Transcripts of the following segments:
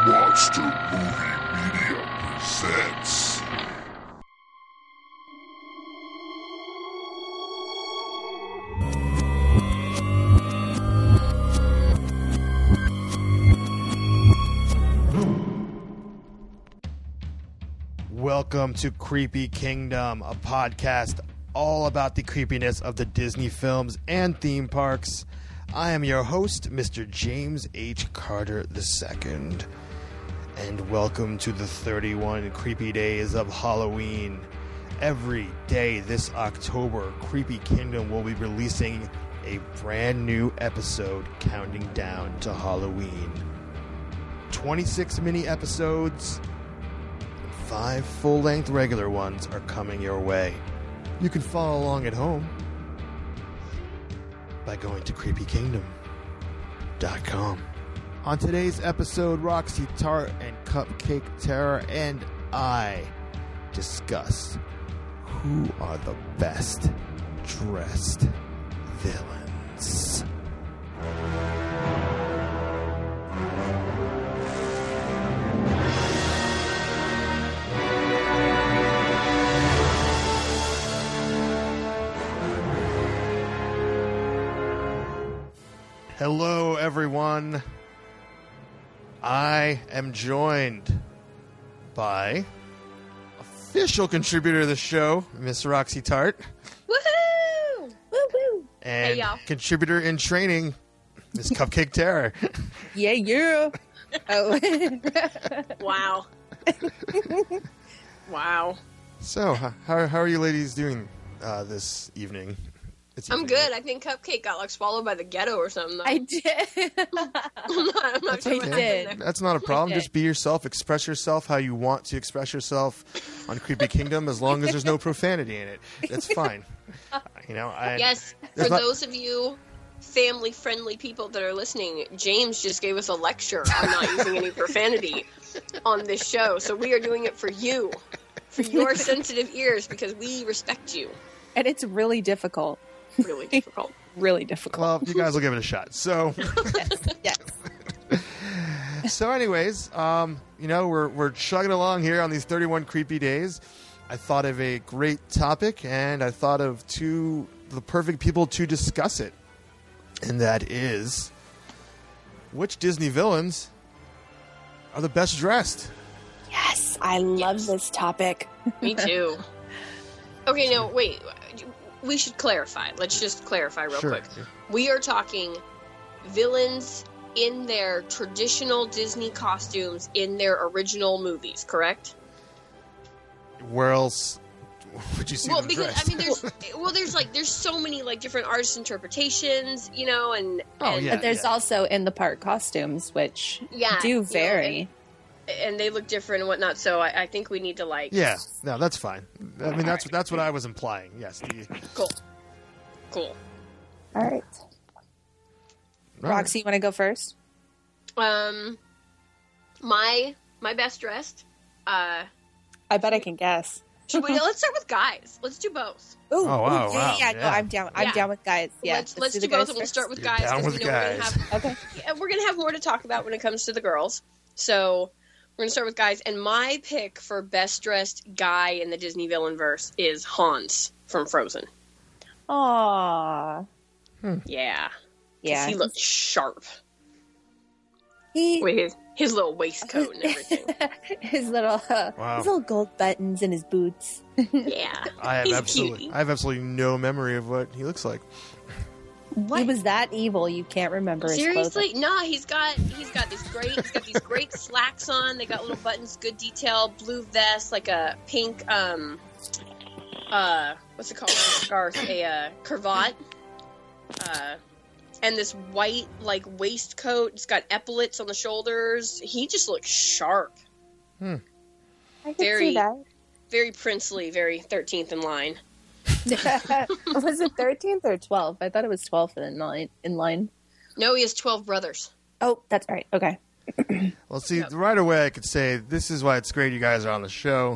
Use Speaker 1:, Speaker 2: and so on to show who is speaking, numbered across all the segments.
Speaker 1: Monster Movie Media presents.
Speaker 2: Welcome to Creepy Kingdom, a podcast all about the creepiness of the Disney films and theme parks. I am your host, Mr. James H. Carter II, and welcome to the 31 creepy days of Halloween. Every day this October, Creepy Kingdom will be releasing a brand new episode counting down to Halloween. 26 mini episodes, 5 full-length regular ones are coming your way. You can follow along at home by going to creepykingdom.com. On today's episode, Roxy Tart and Cupcake Terror and I discuss who are the best dressed villains. Hello, everyone. I am joined by official contributor of the show, Miss Roxy Tart.
Speaker 3: Woohoo! Woo-woo!
Speaker 2: And
Speaker 3: Hey, y'all.
Speaker 2: contributor in training, Miss Cupcake Terror.
Speaker 4: Yeah. Oh.
Speaker 3: Wow. Wow.
Speaker 2: So, how are you ladies doing this evening?
Speaker 3: I'm good. I think Cupcake got like swallowed by the ghetto or something. Though.
Speaker 4: I did.
Speaker 3: I'm not sure what
Speaker 4: I
Speaker 3: happened
Speaker 4: did.
Speaker 3: there.
Speaker 2: That's not a problem.
Speaker 4: Okay.
Speaker 2: Just be yourself. Express yourself how you want to express yourself on Creepy Kingdom, as long as there's no profanity in it. That's fine.
Speaker 3: Yes, for those of you family-friendly people that are listening, James just gave us a lecture on not using any profanity on this show. So we are doing it for you, for your sensitive ears, because we respect you.
Speaker 4: And it's really difficult.
Speaker 3: Really difficult.
Speaker 4: Really difficult.
Speaker 2: Well, you guys will give it a shot. So,
Speaker 4: Yes.
Speaker 2: so anyways, we're chugging along here on these 31 creepy days. I thought of a great topic, and I thought of the perfect people to discuss it. And that is, which Disney villains are the best dressed?
Speaker 4: Yes. I love this topic.
Speaker 3: Me too. Okay, no, wait. We should clarify. Let's just clarify real
Speaker 2: Sure.
Speaker 3: quick. We are talking villains in their traditional Disney costumes in their original movies, correct?
Speaker 2: Where else would you see
Speaker 3: Well,
Speaker 2: them
Speaker 3: because
Speaker 2: dressed?
Speaker 3: I mean, there's so many like different artist interpretations, and
Speaker 2: Oh, yeah.
Speaker 4: But there's also in the park costumes, which
Speaker 3: Yeah,
Speaker 4: do vary.
Speaker 3: and they look different and whatnot. So I think we need to like
Speaker 2: Yeah, no, that's fine. I mean, that's what I was implying. Yes.
Speaker 3: cool.
Speaker 4: All right. Roxy, you want to go first?
Speaker 3: My best dressed.
Speaker 4: I bet I can guess.
Speaker 3: Let's start with guys. Let's do both.
Speaker 4: Ooh,
Speaker 2: Oh, wow, wow,
Speaker 4: Yeah, no,
Speaker 2: yeah.
Speaker 4: I'm down. I'm
Speaker 3: Yeah.
Speaker 4: down with guys. Yeah,
Speaker 3: let's do
Speaker 4: the
Speaker 3: both,
Speaker 4: guys
Speaker 3: and we'll
Speaker 4: first.
Speaker 3: start with
Speaker 2: You're
Speaker 3: guys
Speaker 2: down
Speaker 3: because
Speaker 2: with
Speaker 3: we know we're
Speaker 2: guys.
Speaker 3: gonna have more to talk about when it comes to the girls. So we're gonna start with guys, and my pick for best dressed guy in the Disney villain verse is Hans from Frozen.
Speaker 4: Aww.
Speaker 3: Yeah, 'cause
Speaker 4: Yeah.
Speaker 3: he looks sharp
Speaker 4: He
Speaker 3: with his little waistcoat and everything.
Speaker 4: his little
Speaker 2: Wow.
Speaker 4: his little gold buttons in his boots.
Speaker 3: Yeah,
Speaker 2: I have
Speaker 3: he's
Speaker 2: absolutely no memory of what he looks like.
Speaker 4: He was that evil you can't remember his
Speaker 3: Seriously?
Speaker 4: clothing.
Speaker 3: No, he's got these great slacks on. They got little buttons, good detail, blue vest, like a pink what's it called? Scarf, a cravat. And this white like waistcoat. It's got epaulets on the shoulders. He just looks sharp.
Speaker 4: I can
Speaker 3: Very-
Speaker 4: see that.
Speaker 3: Very princely, very 13th in line.
Speaker 4: Was it 13th or 12th? I thought it was 12th in line.
Speaker 3: No, he has 12 brothers.
Speaker 4: Oh, that's right. Okay.
Speaker 2: Well, see, right away I could say this is why it's great you guys are on the show.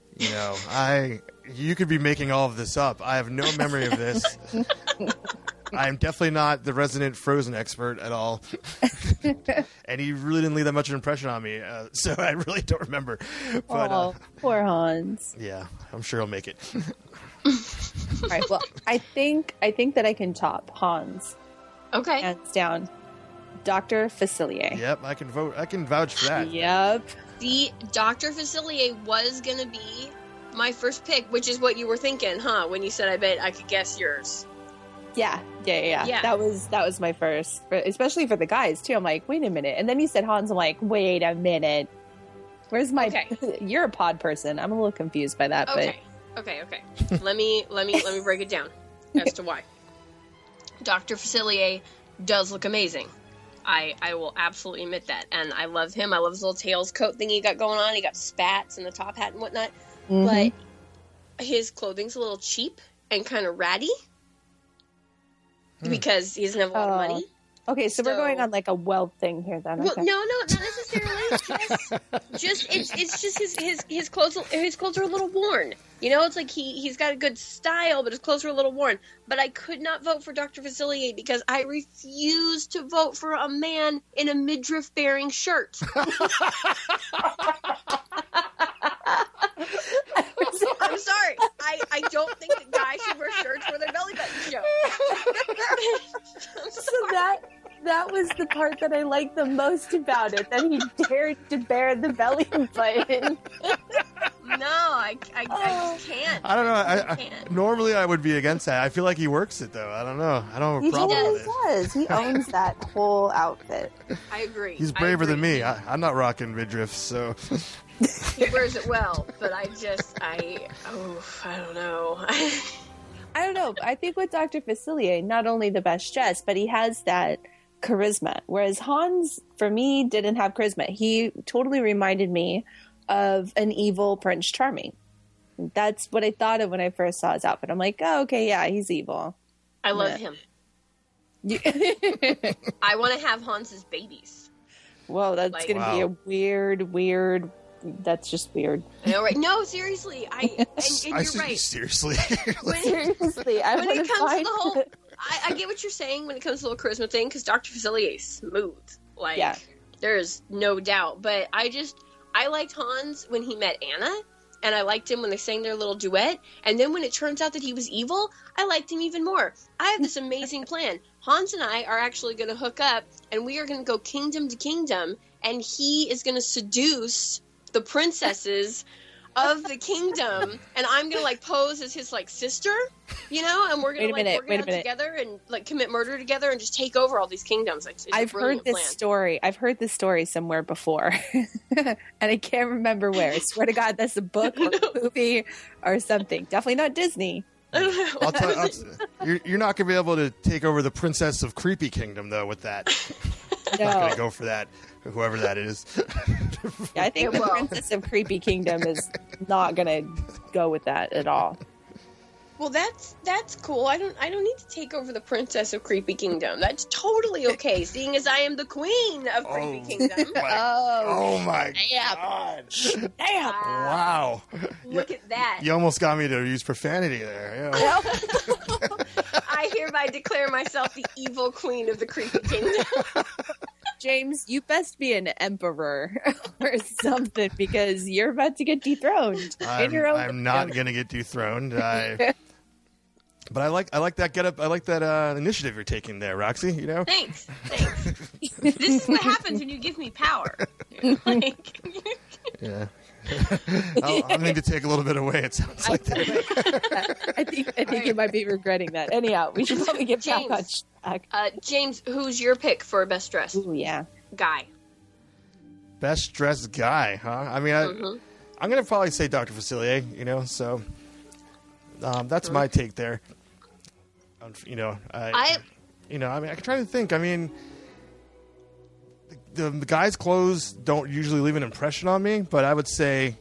Speaker 2: You could be making all of this up. I have no memory of this. I'm definitely not the resident Frozen expert at all. And he really didn't leave that much of an impression on me, so I really don't remember. But,
Speaker 4: poor Hans.
Speaker 2: Yeah, I'm sure he'll make it.
Speaker 4: All right, well, I think that I can top Hans.
Speaker 3: Okay.
Speaker 4: Hands down. Dr. Facilier.
Speaker 2: Yep, I can vote. I can vouch for that.
Speaker 4: Yep.
Speaker 3: The Dr. Facilier was going to be my first pick, which is what you were thinking, huh? When you said, I bet I could guess yours.
Speaker 4: Yeah. That was my first, especially for the guys too. I'm like, wait a minute. And then you said Hans. I'm like, wait a minute. Where's my? Okay. You're a pod person. I'm a little confused by that.
Speaker 3: Okay. Let me break it down as to why. Dr. Facilier does look amazing. I will absolutely admit that, and I love him. I love his little tails coat thing he got going on. He got spats and the top hat and whatnot.
Speaker 4: Mm-hmm.
Speaker 3: But his clothing's a little cheap and kind of ratty because he doesn't have a lot of money.
Speaker 4: Okay, so we're going on like a wealth thing here then.
Speaker 3: Well,
Speaker 4: okay.
Speaker 3: no, not necessarily. It's just his clothes. His clothes are a little worn. You know, it's like he's got a good style, but his clothes are a little worn. But I could not vote for Dr. Facilier because I refuse to vote for a man in a midriff-bearing shirt. I'm sorry. I don't think that guys should wear shirts where their belly buttons show.
Speaker 4: So that was the part that I liked the most about it, that he dared to bear the belly button.
Speaker 3: No, I just can't.
Speaker 2: I don't know. Normally I would be against that. I feel like he works it, though. I don't know. I don't have a problem with it.
Speaker 4: He does. He owns that whole outfit.
Speaker 3: I agree.
Speaker 2: He's braver than me. I'm not rocking midriff, so...
Speaker 3: He wears it well, but I don't know.
Speaker 4: I don't know. I think with Dr. Facilier, not only the best dressed, but he has that charisma. Whereas Hans, for me, didn't have charisma. He totally reminded me of an evil Prince Charming. That's what I thought of when I first saw his outfit. I'm like, oh, okay, yeah, he's evil.
Speaker 3: I love him. I want to have Hans's babies.
Speaker 4: Whoa, that's going to be a weird. That's just weird.
Speaker 3: I know, right? No, seriously. And you're right.
Speaker 2: Seriously.
Speaker 4: Seriously.
Speaker 3: When it comes to the whole... I get what you're saying when it comes to the whole charisma thing, because Dr. Facilier is smooth. There's no doubt. But I liked Hans when he met Anna, and I liked him when they sang their little duet. And then when it turns out that he was evil, I liked him even more. I have this amazing plan. Hans and I are actually going to hook up, and we are going to go kingdom to kingdom, and he is going to seduce the princesses of the kingdom, and I'm gonna pose as his sister, and we're gonna work out together and commit murder together and just take over all these kingdoms.
Speaker 4: I've heard this story. I've heard this story somewhere before, and I can't remember where. I swear to God, that's a book or a movie or something. Definitely not Disney.
Speaker 2: I'll tell you, you're not gonna be able to take over the Princess of Creepy Kingdom though with that.
Speaker 4: No.
Speaker 2: I'm not gonna go for that. Whoever that is.
Speaker 4: Yeah, I think the Princess of Creepy Kingdom is not gonna go with that at all.
Speaker 3: Well, that's cool. I don't need to take over the Princess of Creepy Kingdom. That's totally okay, seeing as I am the Queen of Creepy Kingdom.
Speaker 2: Oh my God!
Speaker 4: Damn!
Speaker 2: Wow!
Speaker 3: Look at that!
Speaker 2: You almost got me to use profanity there. Yeah.
Speaker 3: I hereby declare myself the evil Queen of the Creepy Kingdom.
Speaker 4: James, you best be an emperor or something because you're about to get dethroned.
Speaker 2: I'm not going to get dethroned. But I like that getup. I like that initiative you're taking there, Roxy.
Speaker 3: Thanks. This is what happens when you give me power.
Speaker 2: Yeah. I'll need to take a little bit away. It sounds like that.
Speaker 4: I think you might be regretting that. Anyhow, we should probably get
Speaker 3: James
Speaker 4: back.
Speaker 3: James, who's your pick for best dressed?
Speaker 4: Ooh, yeah.
Speaker 3: Guy.
Speaker 2: Best dressed guy, huh? I mean, I'm going to probably say Dr. Facilier. So that's my take there. I'm trying to think. I mean, the guy's clothes don't usually leave an impression on me, but I would say,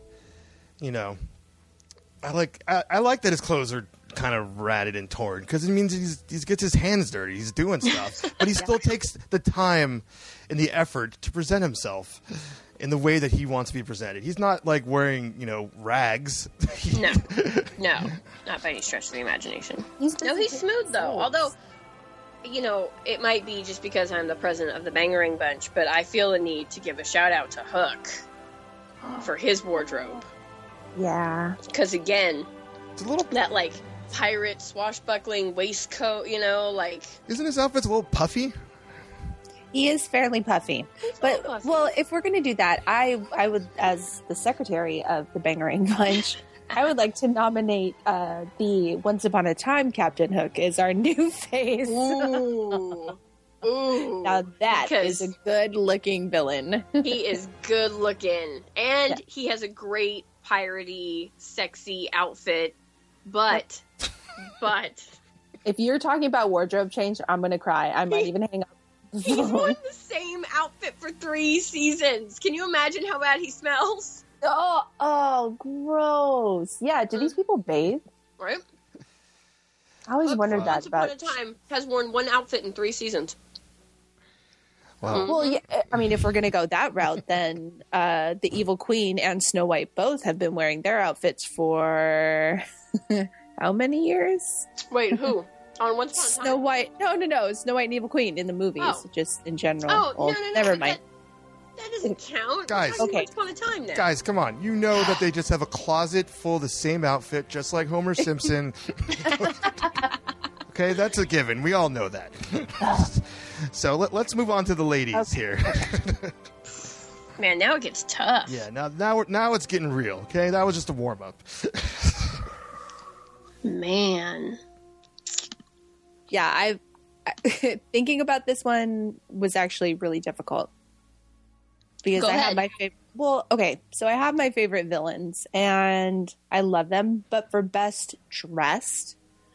Speaker 2: I like that his clothes are kind of ratted and torn because it means he gets his hands dirty. He's doing stuff, but he still takes the time and the effort to present himself in the way that he wants to be presented. He's not wearing rags.
Speaker 3: No, not by any stretch of the imagination. He's smooth though. Although it might be just because I'm the president of the Bangarang Bunch, but I feel the need to give a shout out to Hook for his wardrobe.
Speaker 4: Yeah.
Speaker 3: Because again,
Speaker 2: It's a little.
Speaker 3: that like pirate swashbuckling waistcoat,
Speaker 2: Isn't his outfit a little puffy?
Speaker 4: He is fairly puffy. But,
Speaker 3: puffy.
Speaker 4: well, if we're going to do that, I would, as the secretary of the Bangarang Bunch, I would like to nominate the Once Upon a Time Captain Hook as our new face.
Speaker 3: Ooh. Ooh.
Speaker 4: Now that
Speaker 3: Because
Speaker 4: is a good-looking villain.
Speaker 3: he is good looking. And
Speaker 4: Yeah.
Speaker 3: he has a great piratey, sexy outfit. But
Speaker 4: If you're talking about wardrobe change, I'm going to cry. I might even hang up.
Speaker 3: he's worn the same outfit for 3 seasons. Can you imagine how bad he smells?
Speaker 4: Oh, gross. Yeah, do these people bathe?
Speaker 3: Right?
Speaker 4: I always
Speaker 3: Hook
Speaker 4: wondered
Speaker 3: from
Speaker 4: that
Speaker 3: Once Upon
Speaker 4: about...
Speaker 3: a Time has worn one outfit in 3 seasons.
Speaker 2: Wow.
Speaker 4: Well, yeah, I mean, if we're going to go that route, then the Evil Queen and Snow White both have been wearing their outfits for how many years?
Speaker 3: Wait, who? On Once Upon a
Speaker 4: Snow
Speaker 3: Time?
Speaker 4: White. No. Snow White and Evil Queen in the movies,
Speaker 3: Oh.
Speaker 4: just in general.
Speaker 3: Oh,
Speaker 4: Well,
Speaker 3: no.
Speaker 4: never mind.
Speaker 3: That doesn't count.
Speaker 2: Guys.
Speaker 3: We're talking
Speaker 4: Okay.
Speaker 3: Once Upon a Time now.
Speaker 2: Guys, come on. You know that they just have a closet full of the same outfit, just like Homer Simpson. Okay, that's a given. We all know that. So let's move on to the ladies here.
Speaker 3: Man, now it gets tough.
Speaker 2: Yeah, now it's getting real. Okay, that was just a warm up.
Speaker 3: Man.
Speaker 4: Yeah, I thinking about this one was actually really difficult because
Speaker 3: Go
Speaker 4: I have
Speaker 3: ahead.
Speaker 4: my favorite. Well, okay, so I have my favorite villains and I love them, but for best dressed,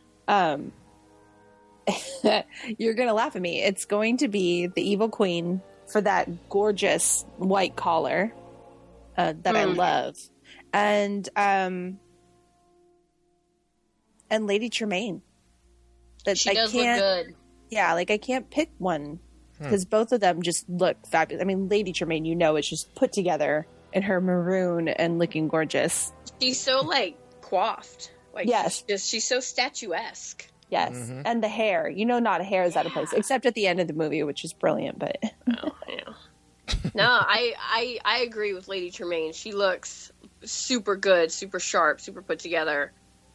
Speaker 4: you're gonna laugh at me. It's going to be the Evil Queen for that gorgeous white collar that I love, and Lady Tremaine. That
Speaker 3: She
Speaker 4: I
Speaker 3: does look
Speaker 4: can't.
Speaker 3: good.
Speaker 4: Yeah, like I can't pick one because both of them just look fabulous. I mean, Lady Tremaine, is just put together in her maroon and looking gorgeous.
Speaker 3: She's so, coiffed.
Speaker 4: Yes.
Speaker 3: She's so statuesque.
Speaker 4: Yes, and the hair, not a hair is out of place, except at the end of the movie, which is brilliant. But
Speaker 3: Oh, yeah. No, I agree with Lady Tremaine. She looks super good, super sharp, super put together.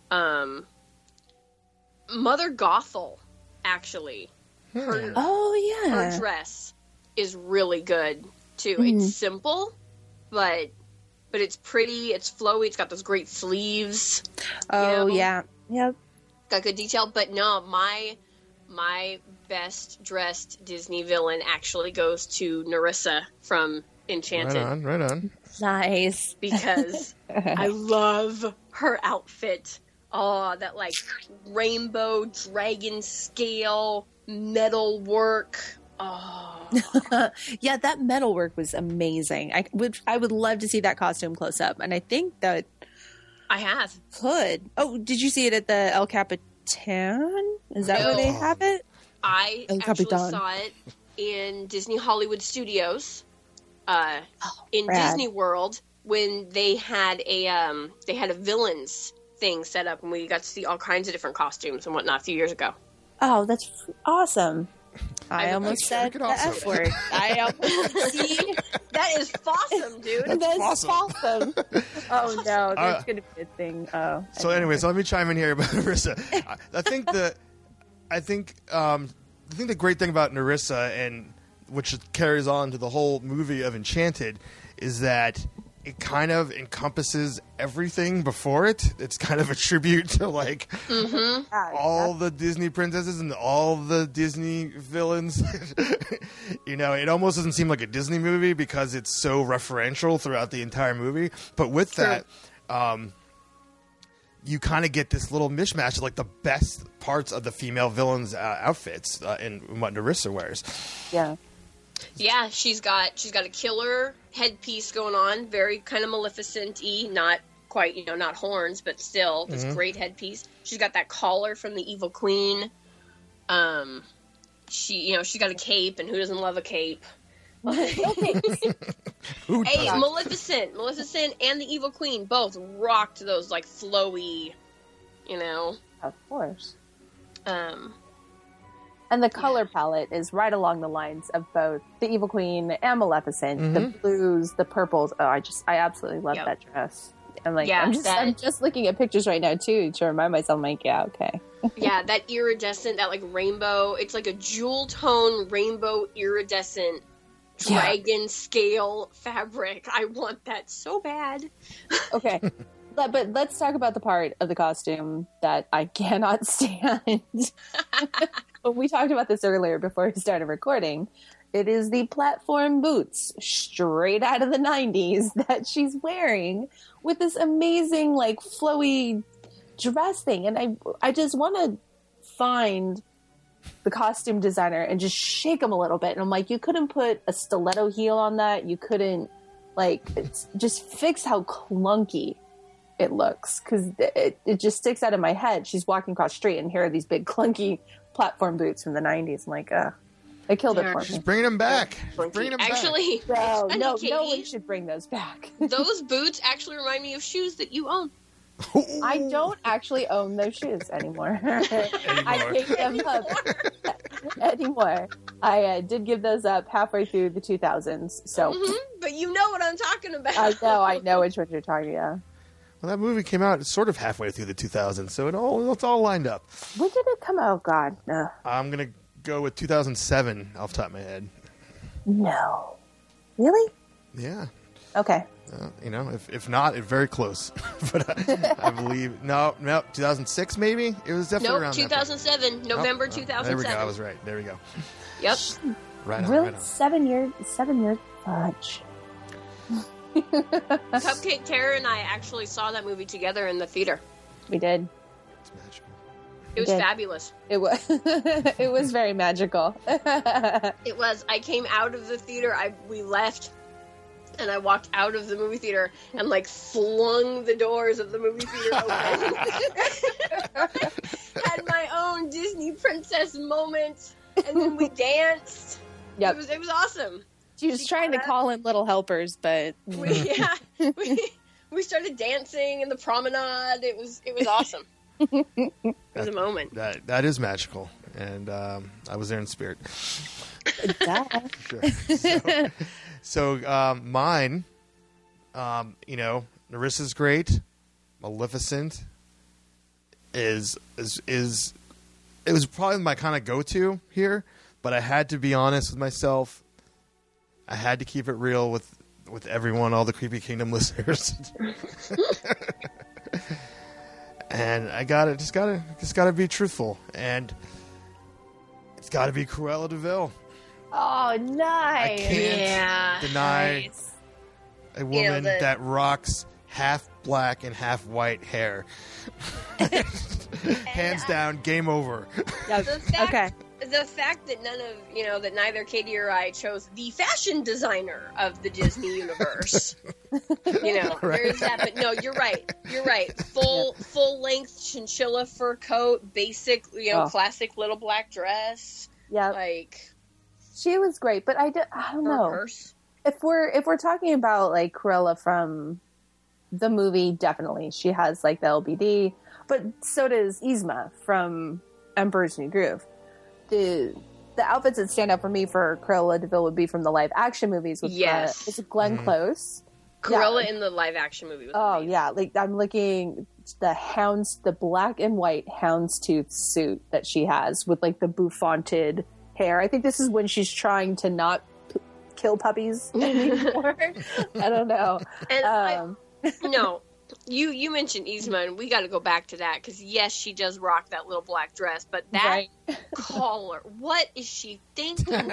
Speaker 3: Mother Gothel, actually. Her
Speaker 4: oh
Speaker 3: dress is really good too. It's simple, but it's pretty. It's flowy. It's got those great sleeves.
Speaker 4: oh
Speaker 3: know?
Speaker 4: yeah, yep.
Speaker 3: Got good detail. But no, my best dressed Disney villain actually goes to Nerissa from Enchanted
Speaker 2: Right on.
Speaker 4: Nice.
Speaker 3: because I love her outfit. Oh, that rainbow dragon scale metal work. Oh.
Speaker 4: Yeah, that metal work was amazing. I would love to see that costume close up, and I think that
Speaker 3: I have.
Speaker 4: could. Oh, did you see it at the El Capitan? Is that where
Speaker 3: No.
Speaker 4: they have it?
Speaker 3: I
Speaker 4: El
Speaker 3: actually
Speaker 4: Capitan.
Speaker 3: saw it in Disney Hollywood Studios, in
Speaker 4: rad.
Speaker 3: Disney World when they had a villains thing set up, and we got to see all kinds of different costumes and whatnot a few years ago.
Speaker 4: Oh, that's awesome. I almost said
Speaker 2: freaking
Speaker 4: the
Speaker 2: awesome.
Speaker 4: F word. I almost
Speaker 3: See, that is awesome, dude.
Speaker 4: That's
Speaker 2: awesome.
Speaker 3: Awesome.
Speaker 4: Oh no, that's gonna be a thing. Oh.
Speaker 2: So, anyways, let me chime in here about Nerissa. I think the great thing about Nerissa, and which carries on to the whole movie of Enchanted, is that it kind of encompasses everything before it. It's kind of a tribute to all the Disney princesses and all the Disney villains. It almost doesn't seem like a Disney movie because it's so referential throughout the entire movie. But with that, you kind of get this little mishmash of the best parts of the female villains' outfits in what Nerissa wears.
Speaker 4: Yeah.
Speaker 3: Yeah, she's got a killer headpiece going on, very kind of Maleficent-y, not quite, not horns, but still this great headpiece. She's got that collar from the Evil Queen. She's got a cape, and who doesn't love a cape?
Speaker 4: Okay.
Speaker 2: Who
Speaker 3: Hey,
Speaker 2: doesn't?
Speaker 3: Maleficent and the Evil Queen both rocked those flowy,
Speaker 4: Of course. And the color palette is right along the lines of both the Evil Queen and Maleficent. The blues, the purples. Oh, I absolutely love that dress. I'm like, I'm just looking at pictures right now too to remind myself. I'm like, yeah, okay.
Speaker 3: Yeah, that iridescent, that like rainbow. It's like a jewel tone rainbow iridescent dragon scale fabric. I want that so bad.
Speaker 4: Okay. But let's talk about the part of the costume that I cannot stand. We talked about this earlier before we started recording. It is the platform boots straight out of the 90s that she's wearing with this amazing, like, flowy dress thing. And I just want to find the costume designer and just shake him a little bit. And I'm like, you couldn't put a stiletto heel on that. You couldn't, like, just fix how clunky it looks, because it just sticks out of my head. She's walking across the street and here are these big clunky platform boots from the 90s. I'm like, they killed it for me.
Speaker 2: She's bringing them back.
Speaker 3: Actually,
Speaker 4: no one should bring those back.
Speaker 3: Those boots actually remind me of shoes that you own.
Speaker 4: I don't actually own those shoes anymore. I picked them up anymore. I did give those up halfway through the 2000s. So,
Speaker 3: but you know what I'm talking about.
Speaker 4: I know which one you're talking about.
Speaker 2: Well, that movie came out sort of halfway through the 2000s, so it's all lined up.
Speaker 4: When did it come out? God, no.
Speaker 2: I'm going to go with 2007 off the top of my head.
Speaker 4: No. Really?
Speaker 2: Yeah.
Speaker 4: Okay.
Speaker 2: If not, it's very close. But I believe, no, 2006 maybe? It was definitely around
Speaker 3: 2007, November 2007.
Speaker 2: There we go, I was right. There we go.
Speaker 3: Yep.
Speaker 2: Right on,
Speaker 4: really?
Speaker 2: right on.
Speaker 4: 7 years fudge.
Speaker 3: Cupcake Terror and I actually saw that movie together in the theater.
Speaker 4: We did.
Speaker 2: It's magical.
Speaker 3: It was fabulous.
Speaker 4: It was. It was very magical.
Speaker 3: It was. I came out of the theater. We left, and I walked out of the movie theater and like flung the doors of the movie theater open. Had my own Disney princess moment, and then we danced.
Speaker 4: Yep.
Speaker 3: It was awesome.
Speaker 4: She was trying to call in little helpers, but
Speaker 3: we started dancing in the promenade. It was awesome. It was a moment.
Speaker 2: That is magical, and I was there in spirit. Sure. So mine, Nerissa's great. Maleficent is it was probably my kind of go-to here, but I had to be honest with myself. I had to keep it real with everyone, all the Creepy Kingdom listeners. And I just gotta be truthful, and it's gotta be Cruella de Vil.
Speaker 4: Oh, nice!
Speaker 2: I can't deny a woman that rocks half black and half white hair. Hands down, game over.
Speaker 3: The fact that that neither Katie or I chose the fashion designer of the Disney universe.
Speaker 2: Right.
Speaker 3: There's that. But no, you're right. Full length chinchilla fur coat, basic, classic little black dress.
Speaker 4: Yeah,
Speaker 3: like
Speaker 4: she was great. But I don't know
Speaker 3: purse.
Speaker 4: If we're talking about like Cruella from the movie, definitely she has like the LBD, but so does Yzma from Emperor's New Groove. The outfits that stand out for me for Cruella de Vil would be from the live action movies with Glenn Close.
Speaker 3: Cruella in the live action movie.
Speaker 4: Yeah, like I'm looking the black and white houndstooth suit that she has with like the bouffanted hair. I think this is when she's trying to not kill puppies anymore. I don't know.
Speaker 3: And no. You mentioned Yzma, and we got to go back to that because yes, she does rock that little black dress, but that collar, what is she thinking?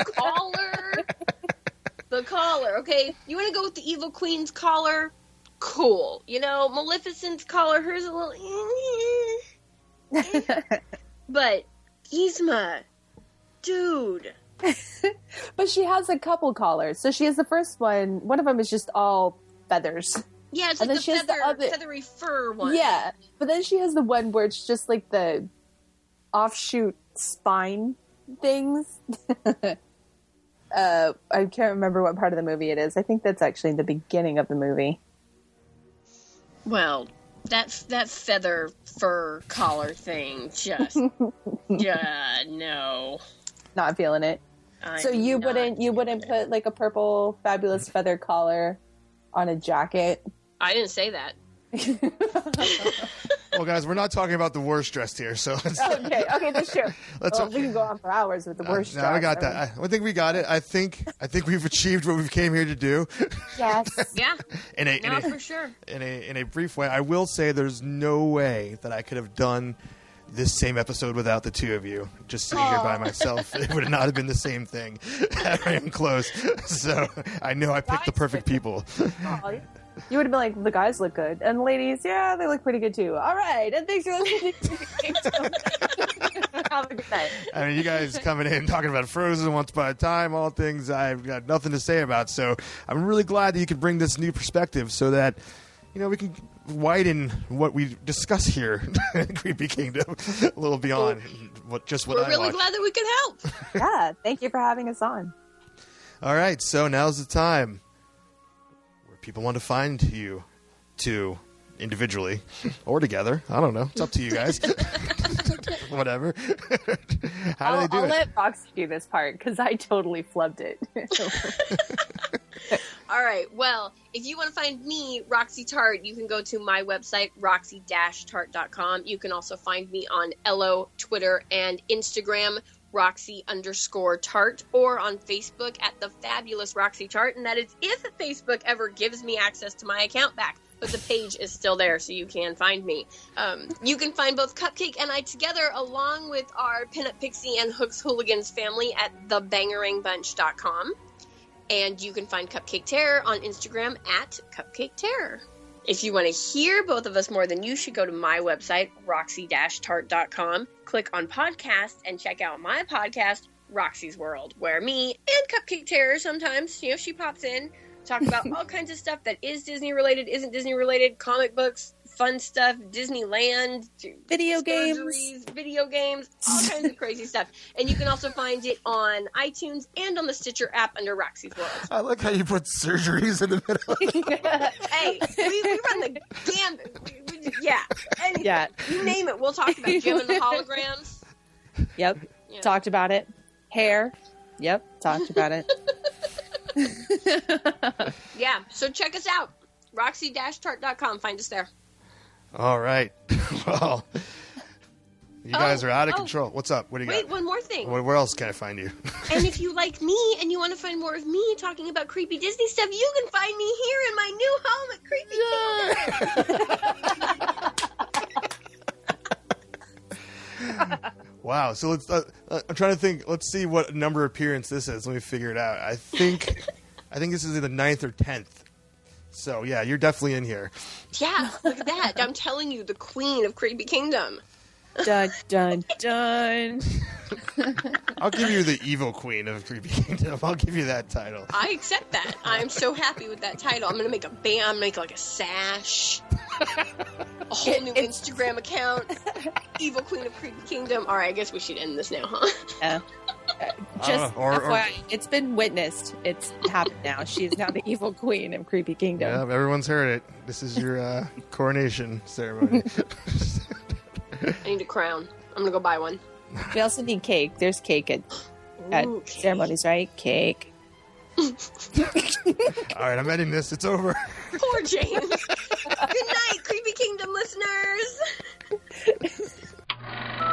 Speaker 3: The collar, okay? You want to go with the Evil Queen's collar? Cool. Maleficent's collar, hers a little, but Yzma, dude.
Speaker 4: But she has a couple collars. So she has the first one. One of them is just all feathers.
Speaker 3: Yeah, it's like the feathery fur one.
Speaker 4: Yeah, but then she has the one where it's just like the offshoot spine things. I can't remember what part of the movie it is. I think that's actually the beginning of the movie.
Speaker 3: Well, That feather fur collar thing just no.
Speaker 4: Not feeling it. So you wouldn't put like a purple fabulous feather collar on a jacket?
Speaker 3: I didn't say that.
Speaker 2: Well, guys, we're not talking about the worst dressed here, so
Speaker 4: okay, that's true. We can go on for hours with the worst dressed.
Speaker 2: No, I got that. I think we got it. I think we've achieved what we came here to do.
Speaker 4: Yes.
Speaker 3: Yeah. For sure.
Speaker 2: In a brief way, I will say there's no way that I could have done this same episode without the two of you. Just sitting here by myself, it would not have been the same thing. I am close, so I know I picked the perfect people.
Speaker 4: You would have been like, the guys look good. And the ladies, yeah, they look pretty good too. All right. And thanks for listening. Have a good night.
Speaker 2: I mean, you guys coming in talking about Frozen, Once Upon a Time, all things I've got nothing to say about. So I'm really glad that you could bring this new perspective so that, we can widen what we discuss here in Creepy Kingdom a little beyond what I
Speaker 3: We're really glad that we could help.
Speaker 4: Yeah. Thank you for having us on.
Speaker 2: All right. So now's the time. People want to find you two individually or together. I don't know. It's up to you guys. Whatever. How do they do
Speaker 4: I'll
Speaker 2: it?
Speaker 4: let Roxy do this part because I totally flubbed it.
Speaker 3: All right. Well, if you want to find me, Roxy Tart, you can go to my website, roxy-tart.com. You can also find me on Ello, Twitter, and Instagram, Roxy_Tart, or on Facebook at The Fabulous Roxy Tart, and that is if Facebook ever gives me access to my account back. But the page is still there, so you can find me. You can find both Cupcake and I together, along with our Pinup Pixie and Hooks Hooligans family at thebangerangbunch.com. And you can find Cupcake Terror on Instagram at Cupcake Terror. If you want to hear both of us more, then you should go to my website, roxy-tart.com, click on podcast, and check out my podcast, Roxy's World, where me and Cupcake Terror sometimes, she pops in, talk about all kinds of stuff that is Disney-related, isn't Disney-related, comic books, fun stuff, Disneyland,
Speaker 4: video games,
Speaker 3: all kinds of crazy stuff. And you can also find it on iTunes and on the Stitcher app under Roxy's World.
Speaker 2: I like how you put surgeries in the middle.
Speaker 3: Hey, we run the gambit. Anything. Yeah. You name it, we'll talk about it. Jim and the holograms.
Speaker 4: Yep. Yeah. Talked about it. Hair. Yep. Talked about it.
Speaker 3: Yeah. So check us out. Roxy-tart.com. Find us there.
Speaker 2: All right. Well, you guys are out of control. What's up? What do you got?
Speaker 3: Wait, one more thing.
Speaker 2: Where else can I find you?
Speaker 3: And if you like me and you want to find more of me talking about creepy Disney stuff, you can find me here in my new home at Creepy Kingdom.
Speaker 2: Wow. So let's. I'm trying to think. Let's see what number appearance this is. Let me figure it out. I think this is either 9th or 10th. So yeah, you're definitely in here.
Speaker 3: Yeah, look at that. I'm telling you, the queen of Creepy Kingdom.
Speaker 4: Dun, dun, dun.
Speaker 2: I'll give you the evil queen of Creepy Kingdom. I'll give you that title.
Speaker 3: I accept that. I'm so happy with that title. I'm going to make a band. I'm going to make like a sash. A whole new Instagram account. Evil queen of Creepy Kingdom. All right, I guess we should end this now, huh?
Speaker 4: Yeah. Just FYI, it's been witnessed. It's happened now. She's now the evil queen of Creepy Kingdom.
Speaker 2: Yeah, everyone's heard it. This is your coronation ceremony.
Speaker 3: I need a crown. I'm going to go buy one.
Speaker 4: We also need cake. There's cake at
Speaker 3: cake.
Speaker 4: ceremonies, right? Cake.
Speaker 2: All right, I'm ending this. It's over.
Speaker 3: Poor James. Good night, Creepy Kingdom listeners.